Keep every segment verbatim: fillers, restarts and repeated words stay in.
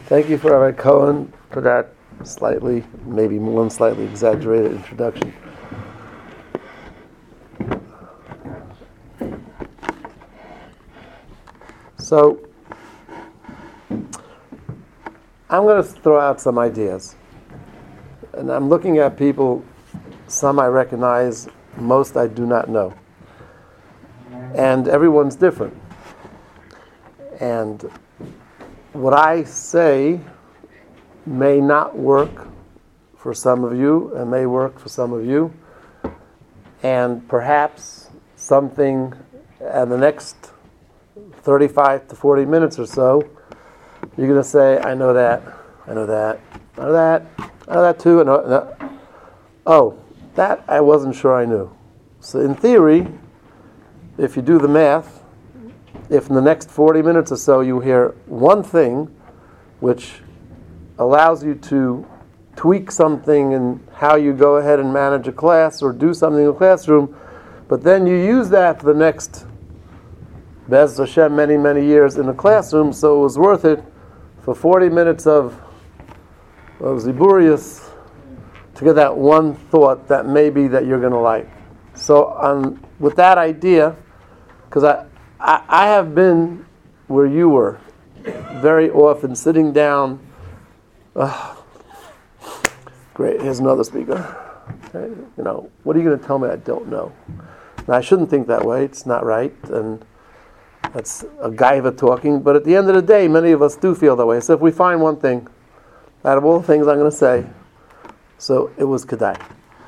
Thank you for Rabbi Cohen for that slightly, maybe one slightly exaggerated introduction. So, I'm going to throw out some ideas. And I'm looking at people, some I recognize, most I do not know. And everyone's different. And what I say may not work for some of you and may work for some of you. And perhaps something in the next thirty-five to forty minutes or so, you're going to say, I know that, I know that, I know that, I know that too. I know, no. Oh, that I wasn't sure I knew. So in theory, if you do the math, if in the next forty minutes or so you hear one thing which allows you to tweak something in how you go ahead and manage a class or do something in a classroom, but then you use that for the next Bez Hashem many, many years in the classroom, so it was worth it for forty minutes of, of Ziburius to get that one thought that maybe that you're going to like. So um, with that idea, because I, I, I have been where you were very often, sitting down. Uh, great, here's another speaker. Okay, you know, what are you going to tell me I don't know? Now, I shouldn't think that way. It's not right, and that's a gaiva talking. But at the end of the day, many of us do feel that way. So if we find one thing, out of all the things I'm going to say, so it was Kedai.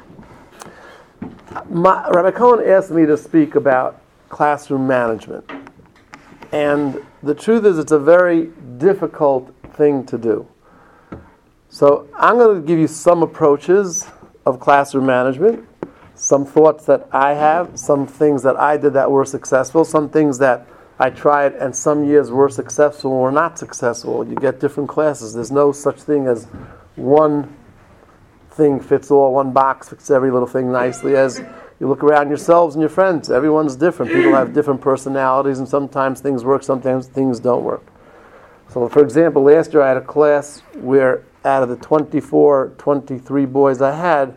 My, Rabbi Cohen asked me to speak about classroom management. And the truth is, it's a very difficult thing to do. So I'm going to give you some approaches of classroom management, some thoughts that I have, some things that I did that were successful, some things that I tried and some years were successful or not successful. You get different classes. There's no such thing as one thing fits all, one box fits every little thing nicely. As you look around yourselves and your friends, everyone's different. People have different personalities, and sometimes things work, sometimes things don't work. So, for example, last year I had a class where out of the twenty-four, twenty-three boys I had,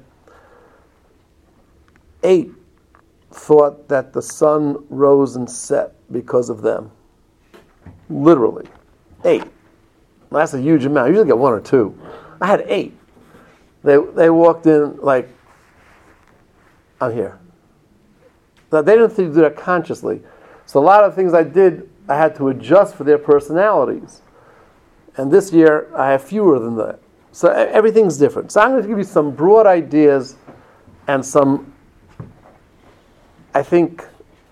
eight thought that the sun rose and set because of them. Literally. Eight. That's a huge amount. I usually get one or two. I had eight. They they walked in like, I'm here. But they didn't do that consciously. So a lot of things I did, I had to adjust for their personalities. And this year, I have fewer than that. So everything's different. So I'm going to give you some broad ideas and some, I think,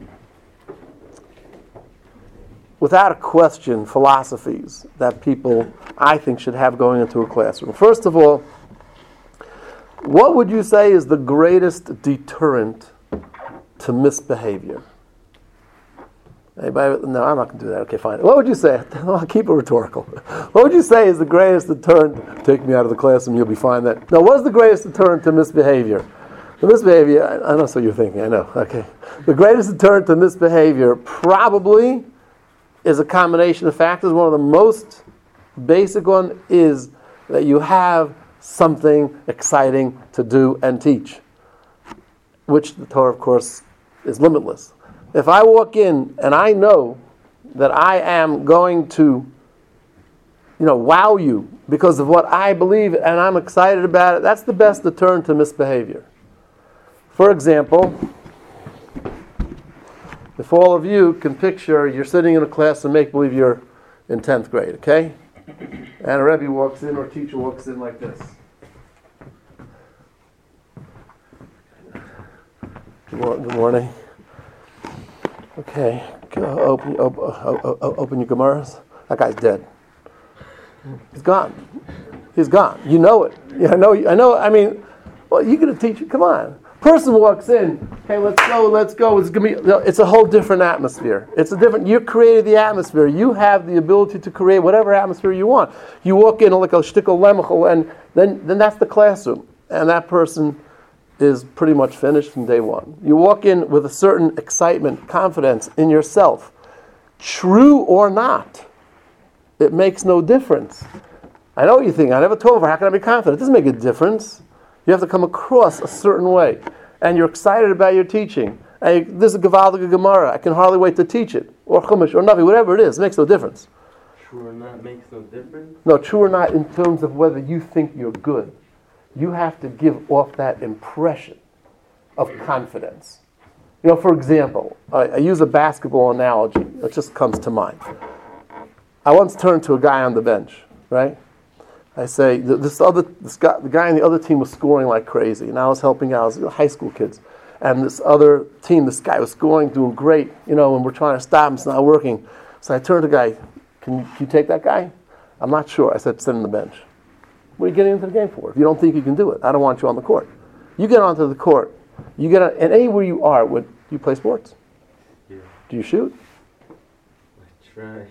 without a question, philosophies that people, I think, should have going into a classroom. First of all, what would you say is the greatest deterrent to misbehavior? Anybody? No, I'm not going to do that. Okay, fine. What would you say? I'll keep it rhetorical. What would you say is the greatest deterrent? Take me out of the classroom, you'll be fine then. No, what is the greatest deterrent to misbehavior? The misbehavior, I, I know that's what you're thinking, I know. Okay. The greatest deterrent to misbehavior probably is a combination of factors. One of the most basic one is that you have something exciting to do and teach, which the Torah, of course, is limitless. If I walk in and I know that I am going to, you know, wow you because of what I believe and I'm excited about it, that's the best deterrent to misbehavior. For example, if all of you can picture you're sitting in a class and make believe you're in tenth grade, okay? And a Rebbe walks in or a teacher walks in like this. Good morning. Okay, open, open, open your Gemaras. That guy's dead. He's gone. He's gone. You know it. Yeah, I know. I know. I mean, well, you're gonna teach it. Come on. Person walks in. Hey, let's go. Let's go. It's gonna be. It's a whole different atmosphere. It's a different. You created the atmosphere. You have the ability to create whatever atmosphere you want. You walk in like a shtickle lemachel, and then then that's the classroom, and that person is pretty much finished from day one. You walk in with a certain excitement, confidence in yourself. True or not, it makes no difference. I know what you think. I never told her. How can I be confident? It doesn't make a difference. You have to come across a certain way. And you're excited about your teaching. And you, this is Gavaldiga Gemara. I can hardly wait to teach it. Or Chumash, or Navi, whatever it is. It makes no difference. True or not makes no difference? No, true or not in terms of whether you think you're good. You have to give off that impression of confidence. You know, for example, I, I use a basketball analogy that just comes to mind. I once turned to a guy on the bench, right? I say, this other, this guy, the guy on the other team was scoring like crazy, and I was helping out, I was high school kids. And this other team, this guy was scoring, doing great, you know, and we're trying to stop him, it's not working. So I turned to the guy, can you, can you take that guy? I'm not sure. I said, sit on the bench. What are you getting into the game for? If you don't think you can do it, I don't want you on the court. You get onto the court, you get on, and anywhere you are, would you play sports? Yeah. Do you shoot? I try.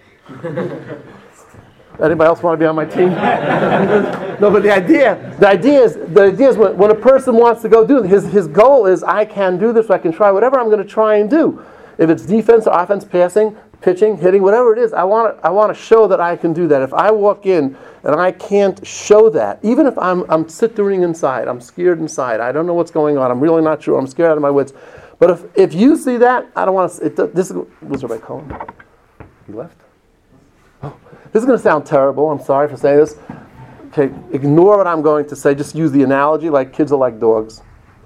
Anybody else want to be on my team? No, but the idea, the idea is, the idea is when, when a person wants to go do his his goal is I can do this, I can try whatever I'm going to try and do. If it's defense or offense, passing, pitching, hitting, whatever it is, I want to I want to show that I can do that. If I walk in and I can't show that, even if I'm I'm sittering inside, I'm scared inside, I don't know what's going on, I'm really not sure, I'm scared out of my wits. But if if you see that, I don't want to. It, this is, was Rabbi Cohen. He left. This is going to sound terrible. I'm sorry for saying this. Okay, ignore what I'm going to say. Just use the analogy like kids are like dogs.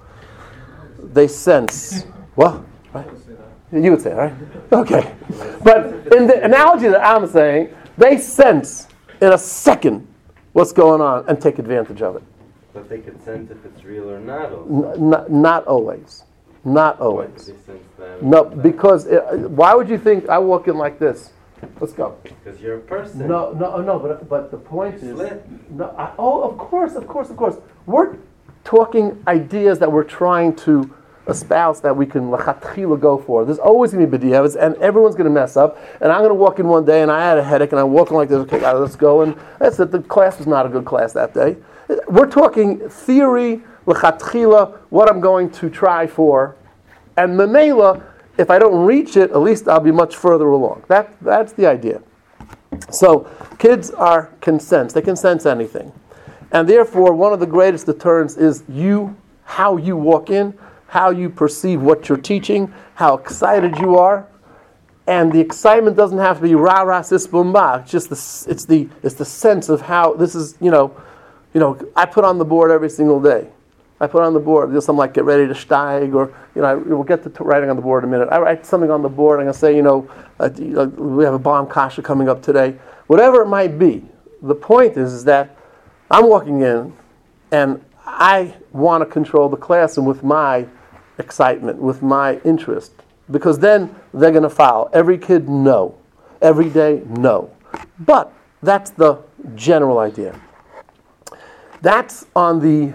They sense. What? Right? You would say it, right? Okay. But in the analogy that I'm saying, they sense in a second what's going on and take advantage of it. But they can sense if it's real or not. N- not, not always. Not always. Why do they sense that? No, because it, why would you think I walk in like this? Let's go. Because you're a person. No, no, no. But but the point You is, slip. no. I, oh, of course, of course, of course. We're talking ideas that we're trying to espouse that we can lachatchila go for. There's always going to be b'diavos, and everyone's going to mess up. And I'm going to walk in one day, and I had a headache, and I'm walking like this. Okay, let's go. And that's it. The class was not a good class that day. We're talking theory, lachatchila, what I'm going to try for, and memela. If I don't reach it, at least I'll be much further along. That that's the idea. So kids are can sense. They can sense anything. And therefore, one of the greatest deterrents is you, how you walk in, how you perceive what you're teaching, how excited you are. And the excitement doesn't have to be rah rah sis boom bah. It's just the it's the it's the sense of how this is, you know, you know, I put on the board every single day. I put on the board, there's something like get ready to steig, or, you know, I, we'll get to t- writing on the board in a minute. I write something on the board, I'm going to say, you know, uh, we have a bomb kasha coming up today. Whatever it might be, the point is, is that I'm walking in, and I want to control the classroom with my excitement, with my interest. Because then they're going to follow. Every kid, no. Every day, no. But that's the general idea. That's on the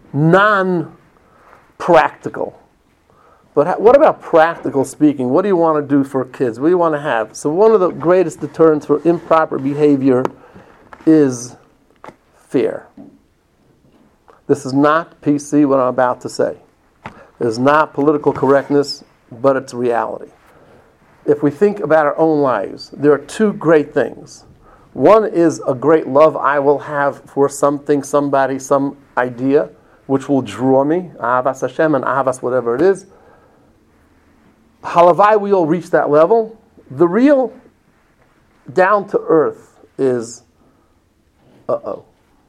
non-practical. But ha- what about practical speaking? What do you want to do for kids? What do you want to have? So one of the greatest deterrents for improper behavior is fear. This is not P C, what I'm about to say. It is not political correctness, but it's reality. If we think about our own lives, there are two great things. One is a great love I will have for something, somebody, some idea, which will draw me, ahavas Hashem and ahavas whatever it is. Halavai, we all reach that level. The real down to earth is, uh-oh.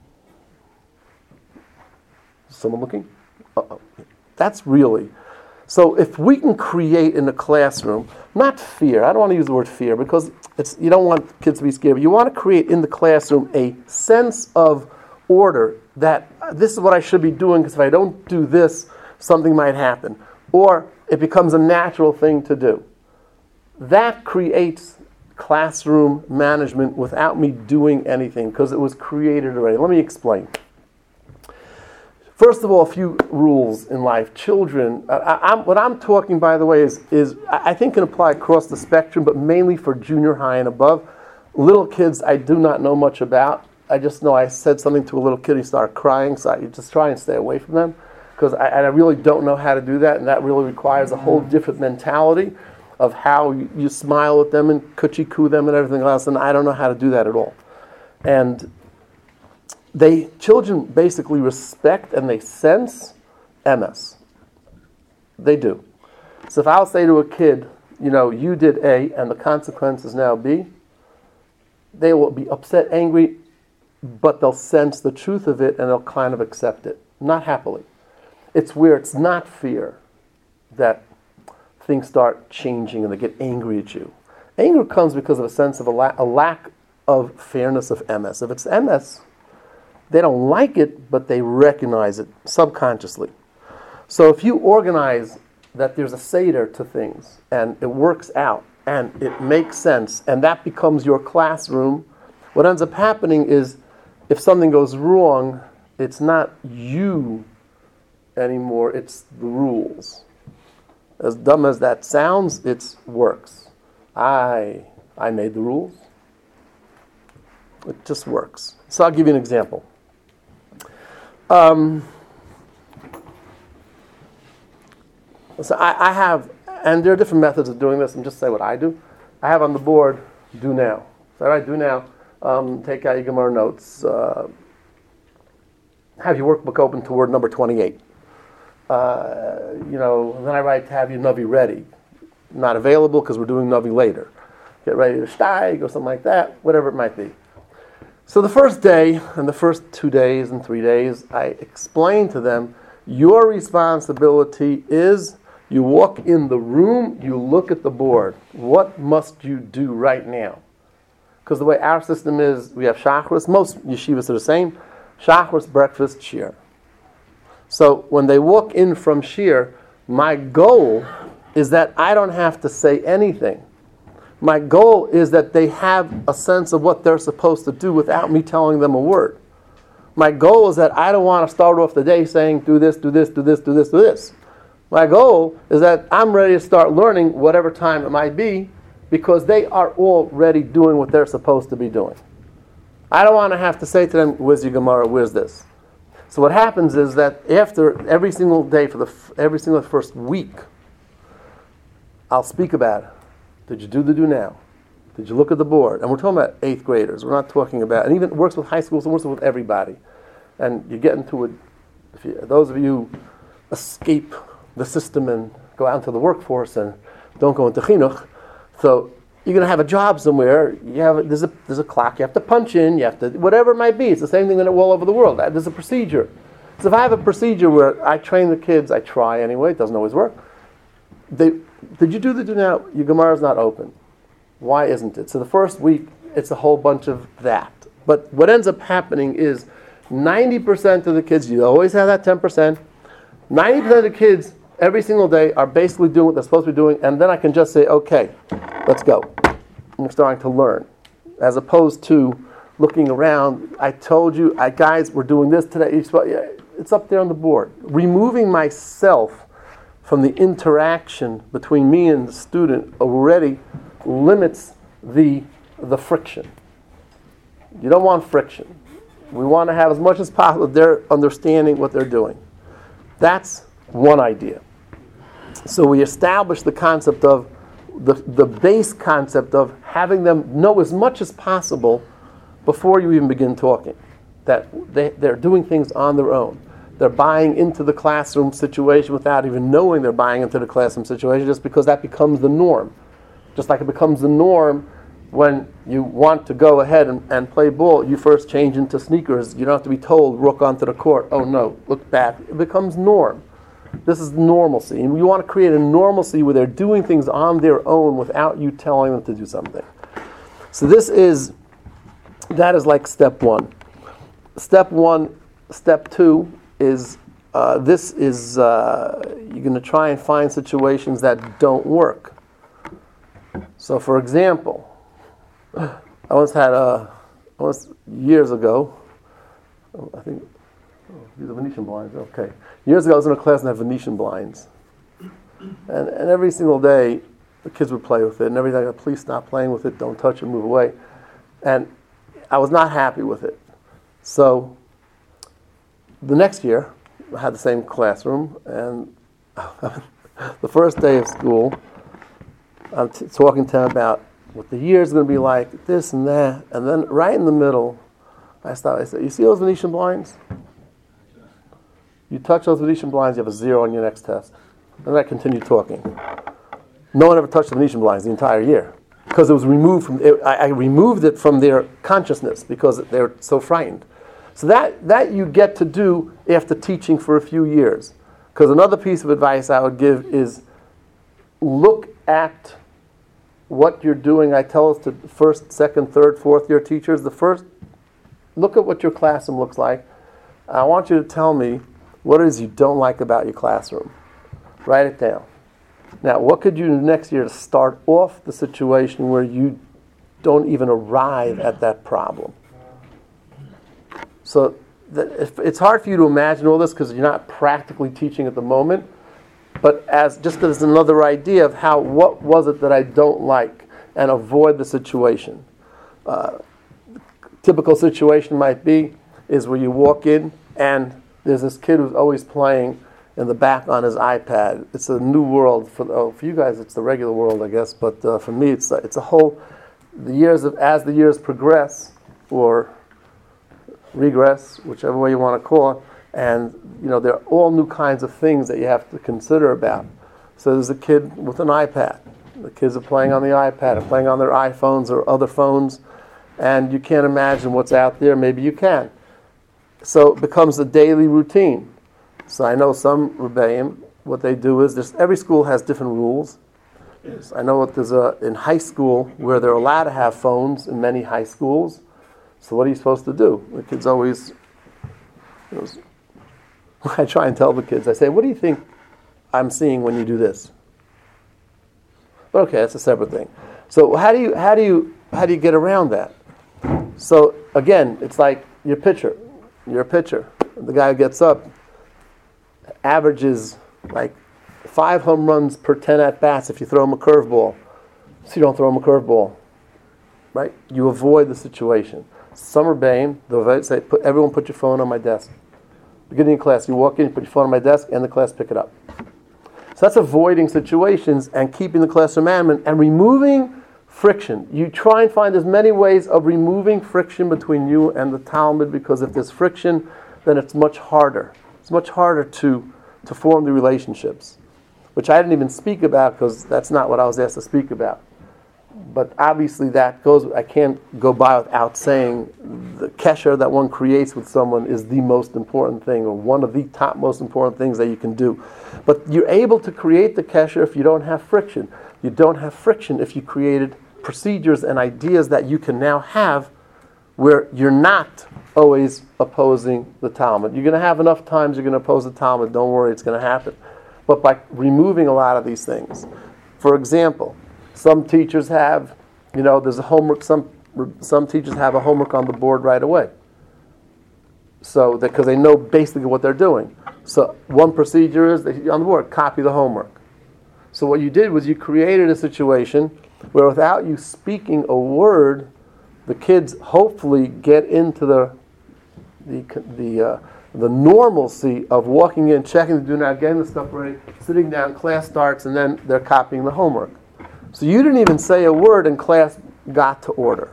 Someone looking? Uh-oh. That's really. So if we can create in the classroom, not fear, I don't want to use the word fear because it's you don't want kids to be scared, but you want to create in the classroom a sense of order that this is what I should be doing because if I don't do this, something might happen. Or it becomes a natural thing to do. That creates classroom management without me doing anything because it was created already. Let me explain. First of all, a few rules in life. Children, I, I'm, what I'm talking, by the way, is, is I think can apply across the spectrum, but mainly for junior high and above. Little kids, I do not know much about. I just know I said something to a little kid, he started crying, so I just try and stay away from them, because I, I really don't know how to do that, and that really requires a whole different mentality of how you, you smile at them and coochie-coo them and everything else, and I don't know how to do that at all. And they children basically respect and they sense M S. They do. So if I'll say to a kid, you know, you did A and the consequence is now B, they will be upset, angry, but they'll sense the truth of it and they'll kind of accept it. Not happily. It's where it's not fear that things start changing and they get angry at you. Anger comes because of a sense of a, la- a lack of fairness of M S. If it's M S, they don't like it, but they recognize it subconsciously. So if you organize that there's a seder to things, and it works out, and it makes sense, and that becomes your classroom, what ends up happening is, if something goes wrong, it's not you anymore, it's the rules. As dumb as that sounds, it works. I, I made the rules. It just works. So I'll give you an example. Um, so I, I have, and there are different methods of doing this, and just say what I do. I have on the board, do now. So I do now, um, take out your Gemara notes, uh, have your workbook open to word number twenty-eight. Uh, you know, then I write to have your Navi ready. Not available because we're doing Navi later. Get ready to steig or something like that, whatever it might be. So the first day and the first two days and three days, I explain to them, your responsibility is you walk in the room, you look at the board. What must you do right now? Because the way our system is, we have shachris, most yeshivas are the same, shachris, breakfast, shir. So when they walk in from shir, my goal is that I don't have to say anything. My goal is that they have a sense of what they're supposed to do without me telling them a word. My goal is that I don't want to start off the day saying, do this, do this, do this, do this, do this. My goal is that I'm ready to start learning whatever time it might be because they are already doing what they're supposed to be doing. I don't want to have to say to them, where's your Gemara, where's this? So what happens is that after every single day, for the every single first week, I'll speak about it. Did you do the do now? Did you look at the board? And we're talking about eighth graders. We're not talking about, and even it works with high schools, it works with everybody. And you get into it, if you, those of you escape the system and go out into the workforce and don't go into chinuch, so you're going to have a job somewhere, you have a, there's, a, there's a clock you have to punch in, you have to, whatever it might be, it's the same thing that all over the world. There's a procedure. So if I have a procedure where I train the kids, I try anyway, it doesn't always work, they, did you do the do now? Your Gemara is not open. Why isn't it? So the first week, it's a whole bunch of that. But what ends up happening is ninety percent of the kids, you always have that ten percent, ninety percent of the kids every single day are basically doing what they're supposed to be doing, and then I can just say, okay, let's go. And we're starting to learn. As opposed to looking around, I told you, I, guys, we're doing this today. It's up there on the board. Removing myself from the interaction between me and the student already limits the the friction. You don't want friction. We want to have as much as possible they're understanding what they're doing. That's one idea. So we establish the concept of the the base concept of having them know as much as possible before you even begin talking. That they, they're doing things on their own. They're buying into the classroom situation without even knowing they're buying into the classroom situation, just because that becomes the norm. Just like it becomes the norm when you want to go ahead and, and play ball, you first change into sneakers. You don't have to be told, walk onto the court. Oh no, look back. It becomes norm. This is normalcy. And you want to create a normalcy where they're doing things on their own without you telling them to do something. So this is, that is like step one. Step one, step two, is uh, this is uh, you're going to try and find situations that don't work. So, for example, I once had a once years ago. I think oh, these are Venetian blinds. Okay, years ago I was in a class and had Venetian blinds, and and every single day the kids would play with it, and every day, please stop playing with it, don't touch it, move away, and I was not happy with it. So the next year, I had the same classroom, and the first day of school, I'm t- talking to them about what the year is going to be like, this and that, and then right in the middle, I stopped. I said, you see those Venetian blinds? You touch those Venetian blinds, you have a zero on your next test. And I continued talking. No one ever touched the Venetian blinds the entire year because it was removed from. It, I, I removed it from their consciousness because they're so frightened. So that that you get to do after teaching for a few years. Because another piece of advice I would give is look at what you're doing. I tell us to first, second, third, fourth year teachers, the first, look at what your classroom looks like. I want you to tell me what it is you don't like about your classroom. Write it down. Now, what could you do next year to start off the situation where you don't even arrive at that problem? So the, it's hard for you to imagine all this because you're not practically teaching at the moment. But as just as another idea of how, what was it that I don't like, and avoid the situation. Uh, typical situation might be is where you walk in and there's this kid who's always playing in the back on his iPad. It's a new world for oh, for you guys. It's the regular world, I guess. But uh, for me, it's a, it's a whole. The years of as the years progress or regress, whichever way you want to call it. And, you know, there are all new kinds of things that you have to consider about. So there's a kid with an iPad. The kids are playing on the iPad or playing on their iPhones or other phones. And you can't imagine what's out there. Maybe you can. So it becomes a daily routine. So I know some Rebbeim, what they do is, there's, every school has different rules. So I know what there's a, in high school where they're allowed to have phones in many high schools. So what are you supposed to do? The kids always... You know, I try and tell the kids, I say, what do you think I'm seeing when you do this? But okay, that's a separate thing. So how do you how do you how do you get around that? So again, it's like your pitcher. You're a pitcher. The guy who gets up averages like five home runs per ten at bats if you throw him a curveball. So you don't throw him a curveball. Right? You avoid the situation. Summer Bain, they'll say, put everyone put your phone on my desk. Beginning of class, you walk in, you put your phone on my desk, and the class pick it up. So that's avoiding situations and keeping the classroom animate and removing friction. You try and find as many ways of removing friction between you and the Talmud, because if there's friction, then it's much harder. It's much harder to, to form the relationships, which I didn't even speak about because that's not what I was asked to speak about. But obviously that goes, I can't go by without saying the kesher that one creates with someone is the most important thing, or one of the top most important things that you can do. But you're able to create the kesher if you don't have friction. You don't have friction if you created procedures and ideas that you can now have where you're not always opposing the Talmud. You're going to have enough times you're going to oppose the Talmud, don't worry, it's going to happen. But by removing a lot of these things, for example, some teachers have, you know, there's a homework, some some teachers have a homework on the board right away. So, because they know basically what they're doing. So, one procedure is, they, on the board, copy the homework. So what you did was you created a situation where without you speaking a word, the kids hopefully get into the the the uh, the normalcy of walking in, checking the do not, getting the stuff ready, sitting down, class starts, and then they're copying the homework. So you didn't even say a word and class got to order.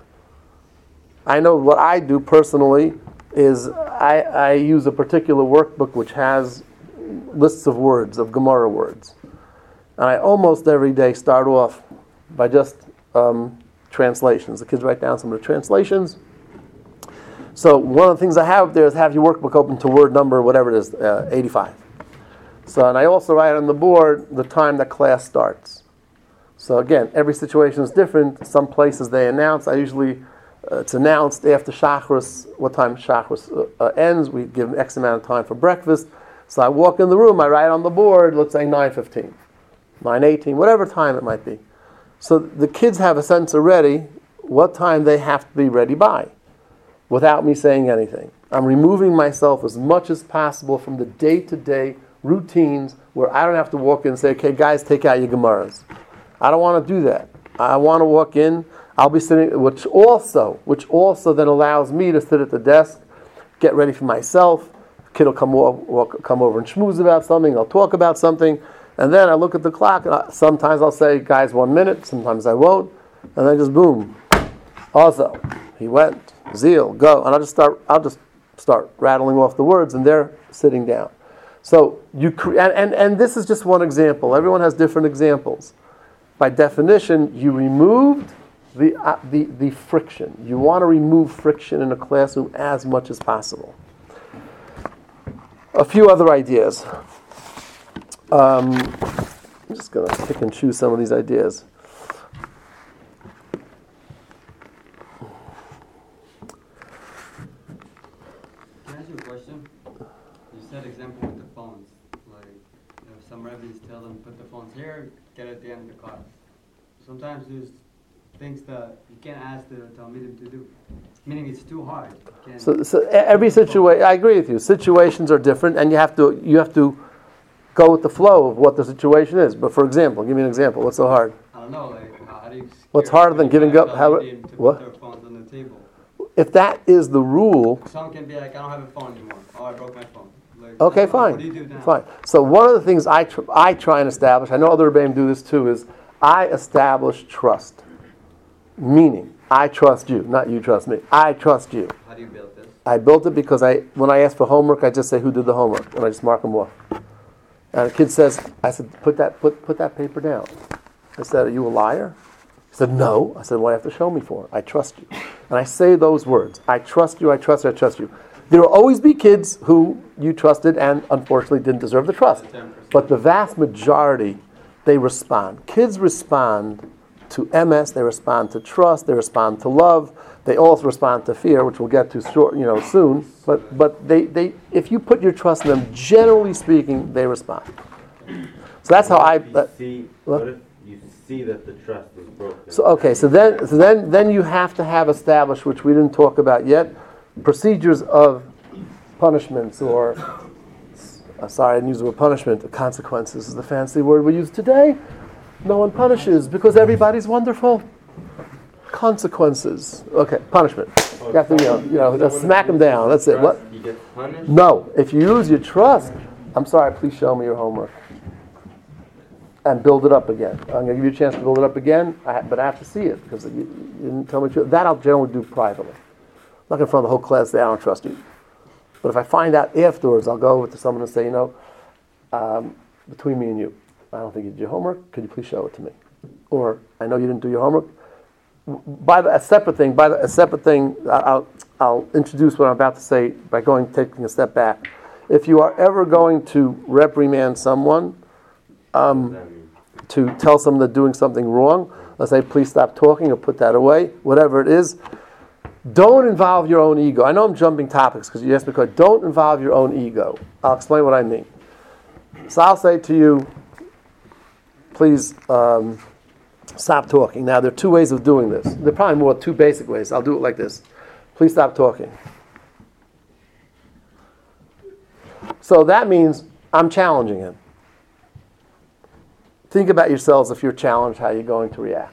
I know what I do personally is I, I use a particular workbook which has lists of words, of Gemara words. And I almost every day start off by just um, translations. The kids write down some of the translations. So one of the things I have there is have your workbook open to word number, whatever it is, uh, eighty-five. So, and I also write on the board the time that class starts. So again, every situation is different. Some places they announce. I usually, uh, it's announced after Shachris, what time Shachris uh, uh, ends. We give them X amount of time for breakfast. So I walk in the room, I write on the board, let's say nine fifteen, nine eighteen, whatever time it might be. So the kids have a sense already what time they have to be ready by, without me saying anything. I'm removing myself as much as possible from the day-to-day routines where I don't have to walk in and say, okay, guys, take out your Gemaras. I don't want to do that. I want to walk in, I'll be sitting, which also, which also then allows me to sit at the desk, get ready for myself. The kid will come, walk, walk, come over and schmooze about something, I'll talk about something, and then I look at the clock, and I, sometimes I'll say, guys, one minute, sometimes I won't, and then just boom. Also, he went, zeal, go. And I'll just start, I'll just start rattling off the words, and they're sitting down. So you cre- and, and, and this is just one example. Everyone has different examples. By definition, you removed the, uh, the, the friction. You want to remove friction in a classroom as much as possible. A few other ideas. Um, I'm just going to pick and choose some of these ideas. Can I ask you a question? You said example with the phones. Like, you know, some rabbis tell them put the phones here, get at the end of the class. Sometimes there's things that you can't ask the Talmidim to do. Meaning it's too hard. You can't So, so every situation, I agree with you. Situations are different, and you have to you have to go with the flow of what the situation is. But for example, give me an example. What's so hard? I don't know, like, how, how do you... What's harder than giving up? How? Talmidim to What? put their phones on the table? If that is the rule, Some can be like, I don't have a phone anymore. Oh, I broke my phone. Like, okay, what- fine, What do you do now? fine. So one of the things I tr- I try and establish, I know other Rebbeim do this too, is I establish trust. Meaning, I trust you, not you trust me. I trust you. How do you build this? I built it because I, when I ask for homework, I just say who did the homework, and I just mark them off. And the kid says, I said, put that put put that paper down. I said, are you a liar? He said, no. I said, what do you have to show me for? I trust you. And I say those words. I trust you, I trust you, I trust you. There will always be kids who you trusted and unfortunately didn't deserve the trust. But the vast majority, they respond. Kids respond to M S, they respond to trust, they respond to love, they also respond to fear, which we'll get to short, you know, soon. But but they, they if you put your trust in them, generally speaking, they respond. So that's how I. What if you Uh, see, what? what if you see that the trust is broken? so okay, so then so then then you have to have established, which we didn't talk about yet, procedures of punishments or. Uh, sorry, I didn't use the word punishment. Consequences is the fancy word we use today. No one punishes because everybody's wonderful. Consequences. Okay, punishment. You have to, you know, you know just smack them down. That's it. What? You get punished? No. If you use your trust, I'm sorry, please show me your homework. And build it up again. I'm going to give you a chance to build it up again, I, but I have to see it because you, you didn't tell me to. That I'll generally do privately. I'm not going to front of the whole class say, I don't trust you. But if I find out afterwards, I'll go over to someone and say, you know, um, between me and you, I don't think you did your homework. Could you please show it to me? Or I know you didn't do your homework. By the, a separate thing, by the, a separate thing, I'll I'll introduce what I'm about to say by going taking a step back. If you are ever going to reprimand someone, um, to tell someone they're doing something wrong, let's say please stop talking or put that away, whatever it is. Don't involve your own ego. I know I'm jumping topics because you asked me. Don't involve your own ego. I'll explain what I mean. So I'll say to you, please um, stop talking. Now, there are two ways of doing this. There are probably more two basic ways. I'll do it like this. Please stop talking. So that means I'm challenging him. Think about yourselves if you're challenged, how you're going to react.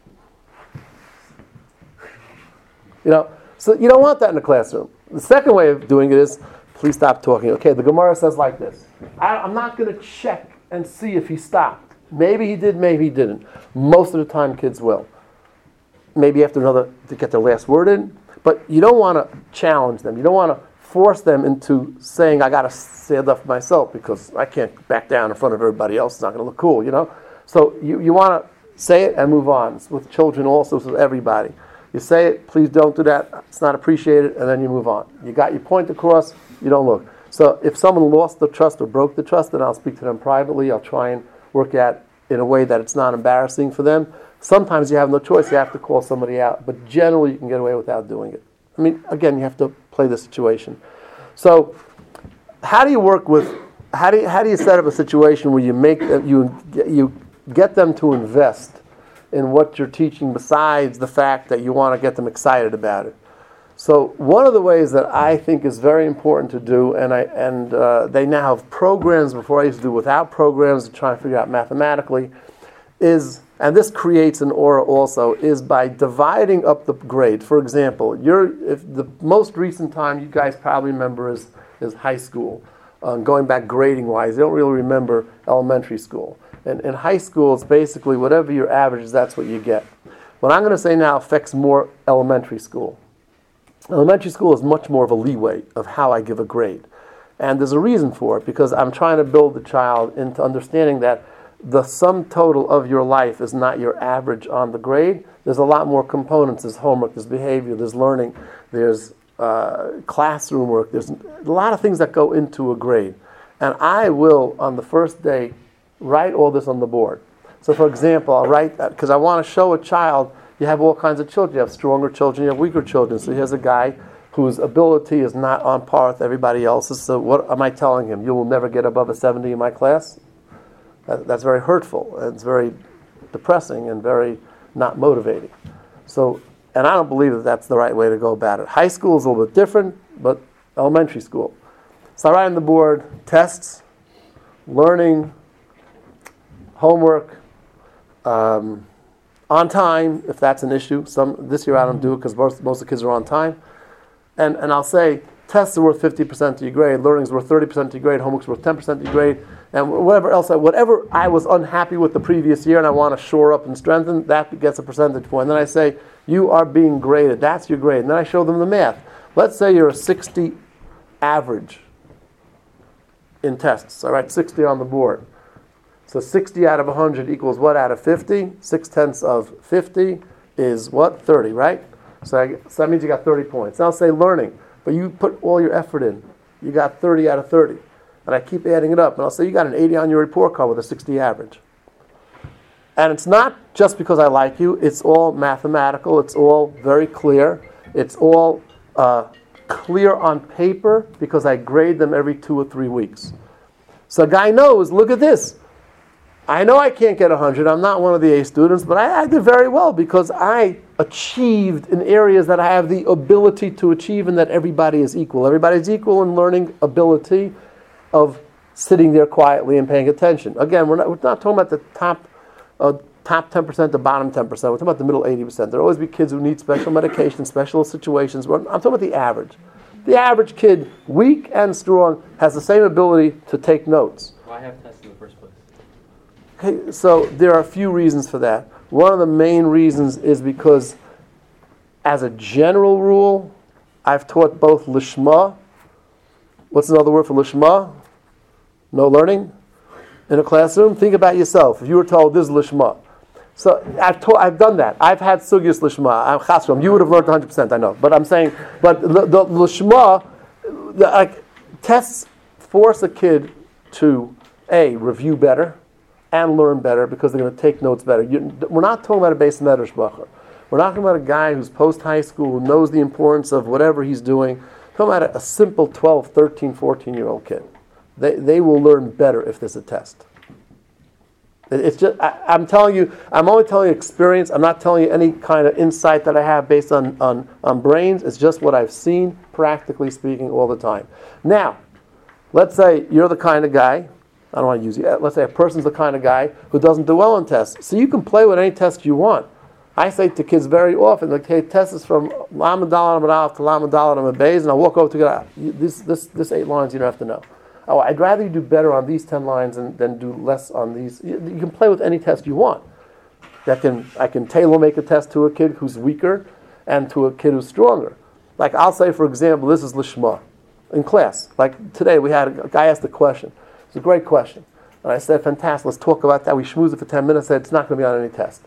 You know, so you don't want that in the classroom. The second way of doing it is, please stop talking. Okay, the Gemara says like this. I, I'm not going to check and see if he stopped. Maybe he did, maybe he didn't. Most of the time, kids will. Maybe after another, to get their last word in. But you don't want to challenge them. You don't want to force them into saying, I got to stand up for myself because I can't back down in front of everybody else. It's not going to look cool, you know? So you, you want to say it and move on. It's with children also, it's with everybody. You say it, please don't do that, it's not appreciated, and then you move on. You got your point across, you don't look. So if someone lost the trust or broke the trust, then I'll speak to them privately. I'll try and work at in a way that it's not embarrassing for them. Sometimes you have no choice, you have to call somebody out, but generally you can get away without doing it. I mean, again, you have to play the situation. So how do you work with, how do you, how do you set up a situation where you make them, you, you get them to invest in what you're teaching besides the fact that you want to get them excited about it? So one of the ways that I think is very important to do, and I and uh, they now have programs, before I used to do without programs to try and figure out mathematically, is, and this creates an aura also, is by dividing up the grade. For example, you're, if the most recent time you guys probably remember is, is high school. Um, going back grading-wise, you don't really remember elementary school. And in high school, it's basically whatever your average is, that's what you get. What I'm going to say now affects more elementary school. Elementary school is much more of a leeway of how I give a grade. And there's a reason for it, because I'm trying to build the child into understanding that the sum total of your life is not your average on the grade. There's a lot more components. There's homework, there's behavior, there's learning, there's uh, classroom work. There's a lot of things that go into a grade. And I will, on the first day, write all this on the board. So for example, I'll write that, because I want to show a child, you have all kinds of children. You have stronger children, you have weaker children. So here's a guy whose ability is not on par with everybody else's. So what am I telling him? You will never get above a seventy in my class? That, that's very hurtful. It's very depressing and very not motivating. So, and I don't believe that that's the right way to go about it. High school is a little bit different, but elementary school. So I write on the board tests, learning, homework, um, on time, if that's an issue. Some this year I don't do it because most, most of the kids are on time. And and I'll say, tests are worth fifty percent of your grade, learning is worth thirty percent of your grade, homework's worth ten percent of your grade, and whatever else, I, whatever I was unhappy with the previous year and I want to shore up and strengthen, that gets a percentage point. And then I say, you are being graded, that's your grade. And then I show them the math. Let's say you're a sixty average in tests. I write sixty on the board. So sixty out of one hundred equals what out of fifty? Six tenths of fifty is what? thirty, right? So, I, so that means you got thirty points. Now I'll say learning, but you put all your effort in. You got thirty out of thirty. And I keep adding it up. And I'll say you got an eighty on your report card with a sixty average. And it's not just because I like you. It's all mathematical. It's all very clear. It's all uh, clear on paper because I grade them every two or three weeks. So a guy knows, look at this. I know I can't get one hundred. I'm not one of the A students, but I, I did very well because I achieved in areas that I have the ability to achieve and that everybody is equal. Everybody's equal in learning ability of sitting there quietly and paying attention. Again, we're not, we're not talking about the top uh, top ten percent, the bottom ten percent. We're talking about the middle eighty percent. There will always be kids who need special medication, special situations. I'm talking about the average. The average kid, weak and strong, has the same ability to take notes. Why have tests in the first place? Okay, so there are a few reasons for that. One of the main reasons is because, as a general rule, I've taught both lishma. What's another word for lishma? No learning in a classroom. Think about yourself. If you were told this is lishma, so I've taught, I've done that. I've had sugyas lishma. I'm chasrom. You would have learned one hundred percent. I know, but I'm saying, but the, the lishma, the, like, tests force a kid to a review better and learn better because they're going to take notes better. You, we're not talking about a base medrash bacher. We're not talking about a guy who's post-high school, who knows the importance of whatever he's doing. We're talking about a, a simple twelve, thirteen, fourteen-year-old kid. They they will learn better if there's a test. It, it's just, I, I'm telling you, I'm only telling you experience. I'm not telling you any kind of insight that I have based on, on, on brains. It's just what I've seen, practically speaking, all the time. Now, let's say you're the kind of guy, I don't want to use you. Let's say a person's the kind of guy who doesn't do well on tests. So you can play with any test you want. I say to kids very often, like, hey, test is from Lama Dalet Amud Aleph to Lama Dalet Amud Beis, and I'll walk over to get this, this, this eight lines you don't have to know. Oh, I'd rather you do better on these ten lines than, than do less on these. You, you can play with any test you want. That can I can tailor make a test to a kid who's weaker and to a kid who's stronger. Like I'll say, for example, this is Lishma in class. Like today, we had a, a guy asked a question. It's a great question. And I said, fantastic, let's talk about that. We schmoozed it for ten minutes, said it's not going to be on any test.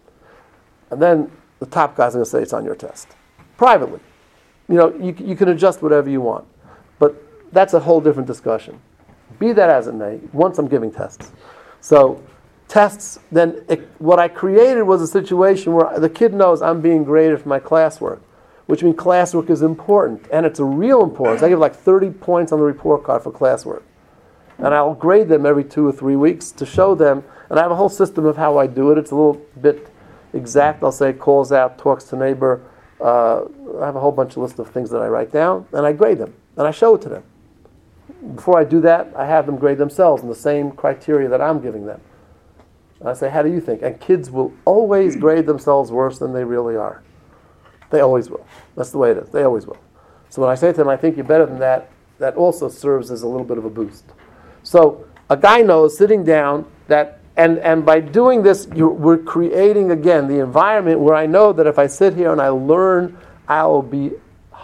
And then the top guy's going to say it's on your test. Privately. You know, you, you can adjust whatever you want. But that's a whole different discussion. Be that as it may, once I'm giving tests. So tests, then it, what I created was a situation where the kid knows I'm being graded for my classwork, which means classwork is important. And it's a real importance. I give like thirty points on the report card for classwork. And I'll grade them every two or three weeks to show them. And I have a whole system of how I do it. It's a little bit exact. I'll say calls out, talks to neighbor. Uh, I have a whole bunch of list of things that I write down. And I grade them. And I show it to them. Before I do that, I have them grade themselves in the same criteria that I'm giving them. And I say, how do you think? And kids will always grade themselves worse than they really are. They always will. That's the way it is. They always will. So when I say to them, I think you're better than that, that also serves as a little bit of a boost. So a guy knows sitting down that, and, and by doing this, you're, we're creating, again, the environment where I know that if I sit here and I learn, I'll be one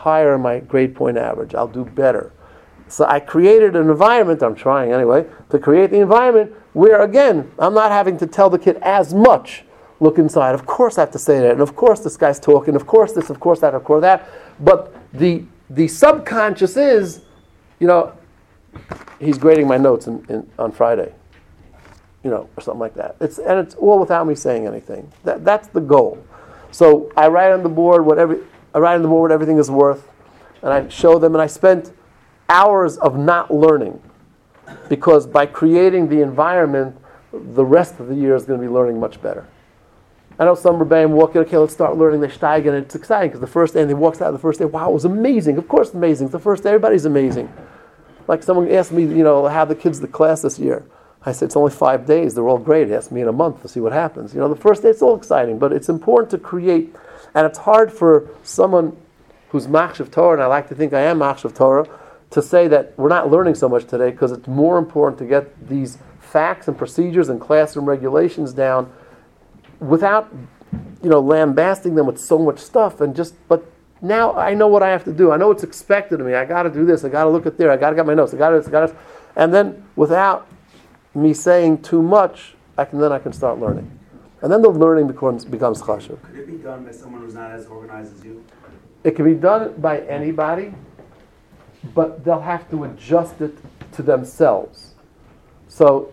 higher my grade point average. I'll do better. So I created an environment, I'm trying anyway, to create the environment where, again, I'm not having to tell the kid as much, look inside. Of course I have to say that, and of course this guy's talking, of course this, of course that, of course that. But the the subconscious is, you know, he's grading my notes in, in, on Friday, you know, or something like that. It's and it's all without me saying anything. That that's the goal. So I write on the board whatever I write on the board what everything is worth, and I show them. And I spent hours of not learning, because by creating the environment, the rest of the year is going to be learning much better. I know some rebellion walk in, okay, let's start learning the Steigen, and it's exciting because the first day, and they walks out the first day, wow, it was amazing. Of course, it's amazing. It's the first day, everybody's amazing. Like someone asked me, you know, how the kids the class this year. I said, it's only five days. They're all great. Ask me in a month to see what happens. You know, the first day, it's all exciting, but it's important to create, and it's hard for someone who's Machshav Torah, and I like to think I am Machshav Torah, to say that we're not learning so much today because it's more important to get these facts and procedures and classroom regulations down without, you know, lambasting them with so much stuff and just, but now I know what I have to do. I know it's expected of me. I got to do this. I got to look at there. I got to get my notes. I got to this. I got to, and then without me saying too much, I can then I can start learning, and then the learning becomes becomes chashuv. Could it be done by someone who's not as organized as you? It can be done by anybody, but they'll have to adjust it to themselves. So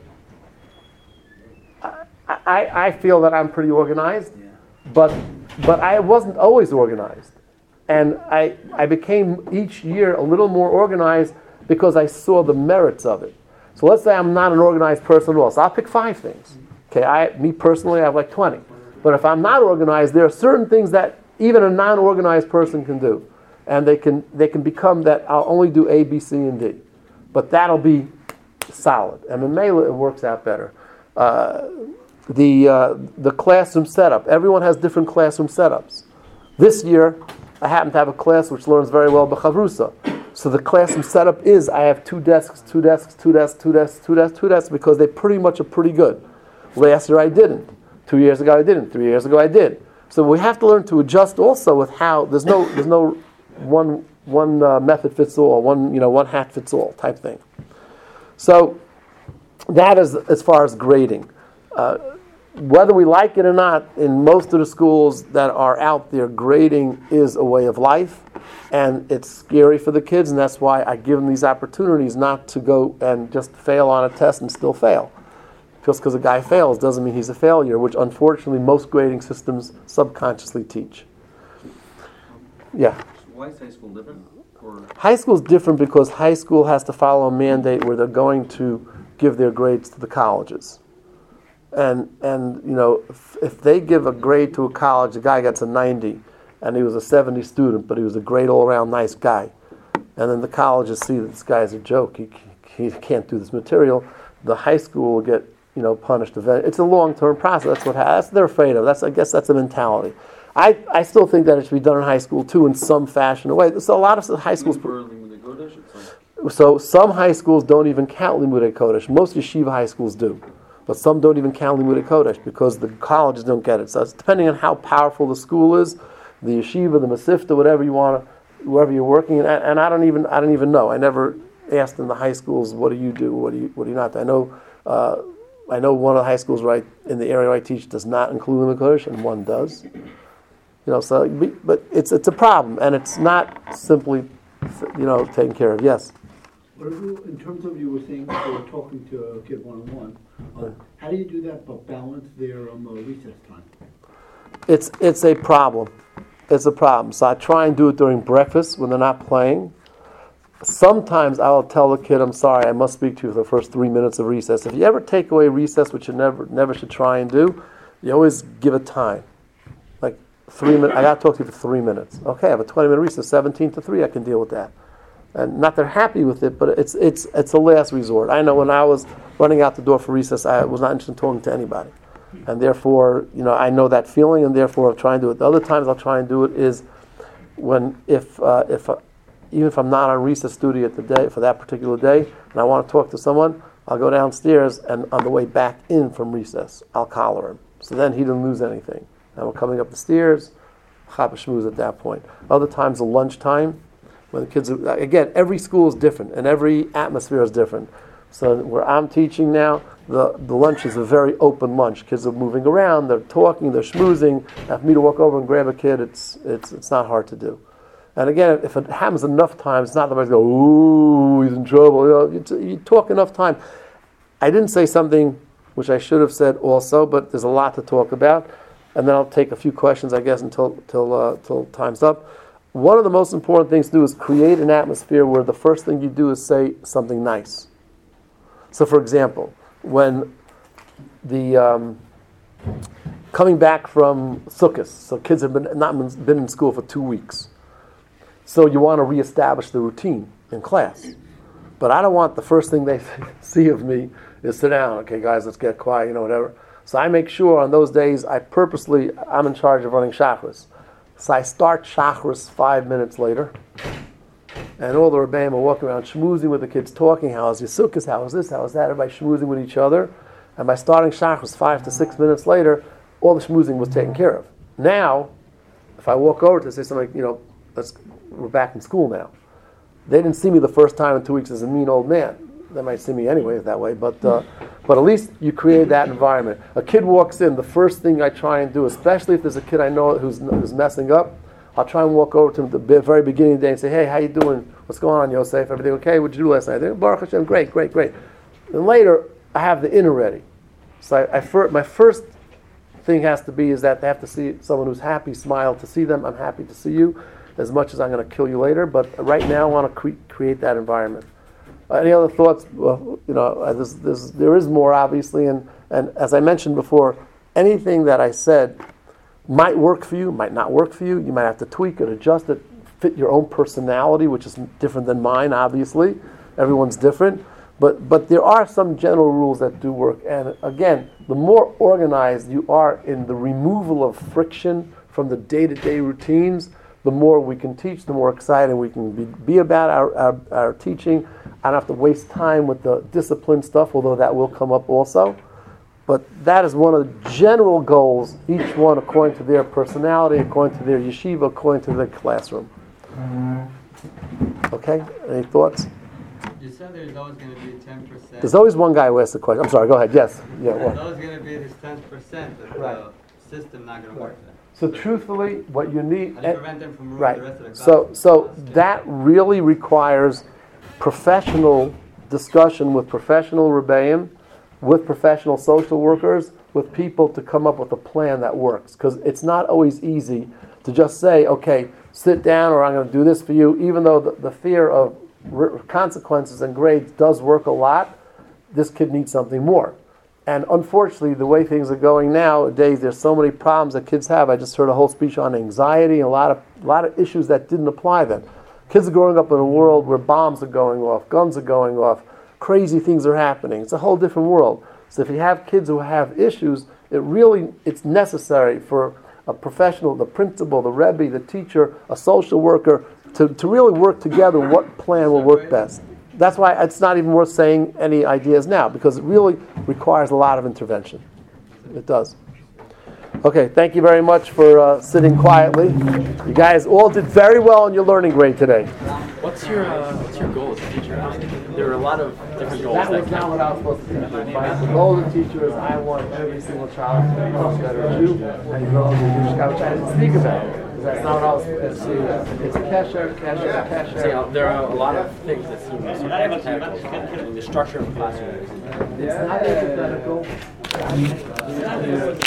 I, I, I feel that I'm pretty organized, Yeah. but but I wasn't always organized. And I, I became each year a little more organized because I saw the merits of it. So let's say I'm not an organized person at all. So I'll pick five things. Okay, I, me personally, I have like twenty. But if I'm not organized, there are certain things that even a non-organized person can do. And they can they can become that I'll only do A, B, C, and D. But that'll be solid. And in Mela, it works out better. Uh, the uh, the classroom setup. Everyone has different classroom setups. This year, I happen to have a class which learns very well B'chavrusa. So the classroom setup is I have two desks, two desks, two desks, two desks, two desks, two desks, because they pretty much are pretty good. Last year I didn't. Two years ago I didn't. Three years ago I did. So we have to learn to adjust also with how there's no there's no one one uh, method fits all, one you know one hat fits all type thing. So that is as far as grading. Uh, whether we like it or not, in most of the schools that are out there, grading is a way of life, and it's scary for the kids, and that's why I give them these opportunities not to go and just fail on a test and still fail. Just because a guy fails doesn't mean he's a failure, which unfortunately most grading systems subconsciously teach. Yeah. Why is high school different? Or High school is different because high school has to follow a mandate where they're going to give their grades to the colleges. And, and you know, if, if they give a grade to a college, the guy gets a ninety, and he was a seventy student, but he was a great all-around nice guy. And then the colleges see that this guy's a joke. He, he can't do this material. The high school will get, you know, punished. It's a long-term process. That's what that's they're afraid of. That's I guess that's a mentality. I, I still think that it should be done in high school too, in some fashion or way. So a lot of high schools. So some high schools don't even count Limudei Kodesh. Most yeshiva high schools do, but some don't even count Limudei Kodesh because the colleges don't get it. So it's depending on how powerful the school is, the yeshiva, the masifta, whatever you want to, wherever you're working. And, and I don't even I don't even know. I never asked in the high schools, what do you do? What do you what do you not do? I know. Uh, I know one of the high schools right in the area I teach does not include Limudei Kodesh, and one does. You know, so but it's it's a problem, and it's not simply, you know, taken care of. Yes. What if you, in terms of you were saying you were talking to a kid one on one, how do you do that but balance their um, uh, recess time? It's it's a problem. It's a problem. So I try and do it during breakfast when they're not playing. Sometimes I will tell the kid, "I'm sorry, I must speak to you for the first three minutes of recess." If you ever take away recess, which you never never should try and do, you always give it time. Like three minutes. I got to talk to you for three minutes. Okay, I have a twenty-minute recess, seventeen to three. I can deal with that. And not they're happy with it, but it's it's it's a last resort. I know when I was running out the door for recess, I was not interested in talking to anybody, and therefore, you know, I know that feeling, and therefore I'll try and do it. The other times I'll try and do it is when if uh, if uh, even if I'm not on recess duty at the day for that particular day, and I want to talk to someone, I'll go downstairs, and on the way back in from recess, I'll collar him. So then he didn't lose anything. And we're coming up the stairs, chapa shmooze at that point. Other times, at lunchtime, when the kids are, again, every school is different and every atmosphere is different. So where I'm teaching now, the, the lunch is a very open lunch. Kids are moving around, they're talking, they're schmoozing. And for me to walk over and grab a kid, it's it's it's not hard to do. And again, if it happens enough times, it's not that I go, ooh, he's in trouble. You know, you, t- you talk enough time. I didn't say something which I should have said also, but there's a lot to talk about. And then I'll take a few questions, I guess, until till uh, till time's up. One of the most important things to do is create an atmosphere where the first thing you do is say something nice. So, for example, when the um, coming back from Sukkot, so kids have been not been in school for two weeks. So you want to reestablish the routine in class. But I don't want the first thing they see of me is sit down. Okay, guys, let's get quiet, you know, whatever. So I make sure on those days, I purposely, I'm in charge of running Shachris. So I start Shachris five minutes later. And all the Rebbeim are walking around schmoozing with the kids, talking, how is your Sukkot, how is this, how is that, everybody schmoozing with each other. And by starting Shachris five to six minutes later, all the schmoozing was taken care of. Now, if I walk over to say something, you know, let's, we're back in school now. They didn't see me the first time in two weeks as a mean old man. They might see me anyway that way, but uh, but at least you create that environment. A kid walks in, the first thing I try and do, especially if there's a kid I know who's, who's messing up, I'll try and walk over to him at the very beginning of the day and say, hey, how you doing? What's going on, Yosef? Everything okay? What'd you do last night? They go, Baruch Hashem, great, great, great. And later, I have the inner ready. So I, I fir- my first thing has to be is that they have to see someone who's happy, smile to see them. I'm happy to see you, as much as I'm going to kill you later. But right now, I want to cre- create that environment. Uh, any other thoughts? Well, you know, uh, there's, there's, there is more, obviously. And, and as I mentioned before, anything that I said might work for you, might not work for you. You might have to tweak it, adjust it, fit your own personality, which is different than mine, obviously. Everyone's different. But but there are some general rules that do work. And again, the more organized you are in the removal of friction from the day-to-day routines, the more we can teach, the more excited we can be, be about our, our, our teaching. I don't have to waste time with the discipline stuff, although that will come up also. But that is one of the general goals, each one according to their personality, according to their yeshiva, according to their classroom. Okay? Any thoughts? You said there's always going to be ten percent. There's always one guy who asks the question. I'm sorry, go ahead. Yes. Yeah. There's What? always going to be this ten percent that Right. the system not going to work then. So truthfully, what you need... How do you prevent them from ruining Right. the rest of the class? So, so that really requires professional discussion with professional rebbeim, with professional social workers, with people to come up with a plan that works. Because it's not always easy to just say, okay, sit down or I'm going to do this for you, even though the, the fear of re- consequences and grades does work a lot. This kid needs something more. And unfortunately, the way things are going nowadays, there's so many problems that kids have. I just heard a whole speech on anxiety and a lot of a lot of issues that didn't apply then. Kids are growing up in a world where bombs are going off, guns are going off, crazy things are happening. It's a whole different world. So if you have kids who have issues, it really it's necessary for a professional, the principal, the rebbe, the teacher, a social worker, to, to really work together what plan will work best. That's why it's not even worth saying any ideas now, because it really requires a lot of intervention. It does. Okay, thank you very much for uh, sitting quietly. You guys all did very well in your learning grade today. What's your uh, what's your goal as a teacher? There are a lot of different goals. That was that not what I was supposed to teach. My goal as a teacher is I want every single child to be much better at you and grow up in which I didn't speak about. Because that's not what I was supposed to do. It's kesher, kesher, kesher. See, uh, there are a lot of things that seem so antithetical. I mean, the structure of the classroom. It's not antithetical.